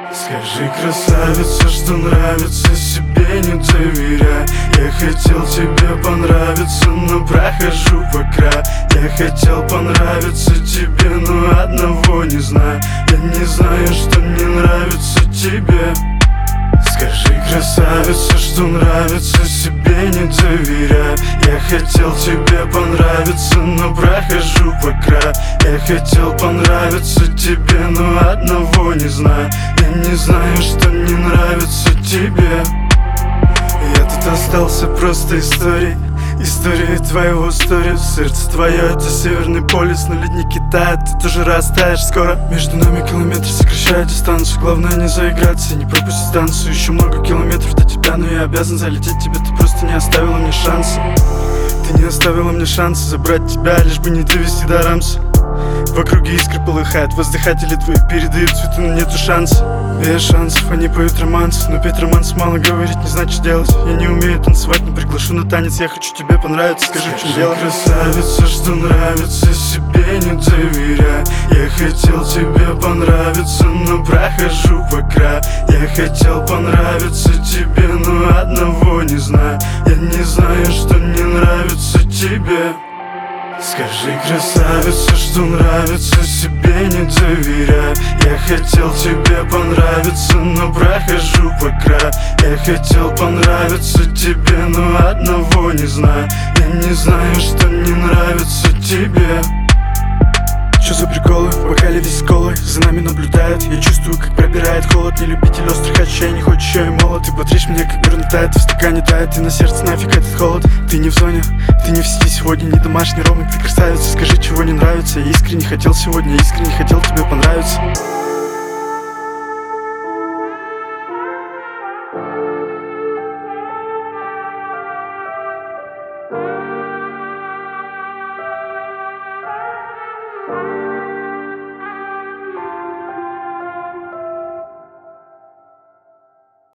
Скажи, красавица, что нравится, себе не доверяй. Я хотел тебе понравиться, но прохожу по краю. Я хотел понравиться тебе, но одного не знаю. Я не знаю, что не нравится тебе. Скажи, красавица, что нравится, себе не доверяй. Я хотел тебе понравиться, но прохожу по краю. Я хотел понравиться тебе, но одного не знаю. Я не знаю, что не нравится тебе. Я тут остался просто историей, история твоего сторис. Сердце твое — это Северный полюс, но ледники тают, ты тоже растаешь скоро. Между нами километры сокращают дистанцию. Главное не заиграться и не пропустить станцию. Еще много километров до тебя, но я обязан залететь тебе. Ты просто не оставила мне шанса. Ты не оставила мне шанса забрать тебя, лишь бы не довести до рамса. В округе искры полыхают, воздыхатели твои передают цветы, но нету шанса. Без шансов они поют романсы, но петь романс мало, говорить не значит делать. Я не умею танцевать, но приглашу на танец. Я хочу тебе понравиться, скажи, в чем дело. Красавица, что нравится, себе не доверяй. Я хотел тебе понравиться, но прохожу по краю. Я хотел понравиться тебе, но одного не знаю. Я не знаю, что не нравится тебе. Скажи, красавица, что нравится, себе не доверяй. Я хотел тебе понравиться, но прохожу по краю. Я хотел понравиться тебе, но одного не знаю. Я не знаю, что не нравится тебе. Что за приколы? В бокале весь с колой, за нами наблюдают. Я чувствую, как пробирает холод. Не любитель острых ощущений, хоть еще и молод. Ты бодришь меня, как горн тает, в стакане тает. И на сердце нафиг этот холод. Ты не в зоне, ты не в сети сегодня. Не домашний ромик, ты красавица. Скажи, чего не нравится. Я искренне хотел сегодня, искренне хотел тебе понравиться.